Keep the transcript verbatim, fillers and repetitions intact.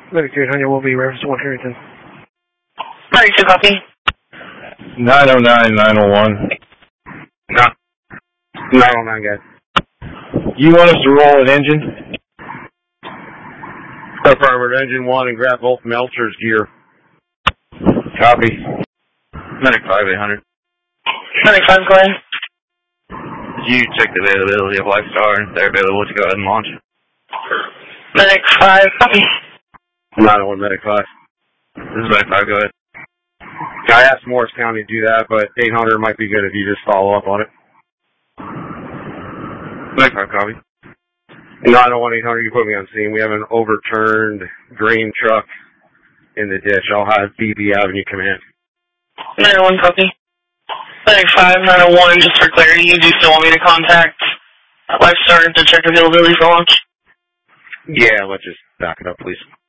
Medic two hundred will be reference one Harrington. Medic two, copy. nine oh nine, nine oh one. No. nine oh nine, guys. You want us to roll an engine? Affirmative, engine one and grab both Meltzer's gear. Copy. Medic five, eight hundred. Medic five, go ahead. Did you check the availability of Lifestar and if they're available to go ahead and launch? Medic five, copy. nine oh one, Medic five. This is Medic five, go ahead. I asked Morris County to do that, but eight hundred might be good if you just follow up on it. Medic five, copy. nine oh one, eight hundred, you put me on scene. We have an overturned grain truck in the ditch. I'll have B B Avenue Command. nine oh one, copy. Medic five, nine oh one, just for clarity, you do still want me to contact Lifestar to check availability for launch? Yeah, let's just back it up, please.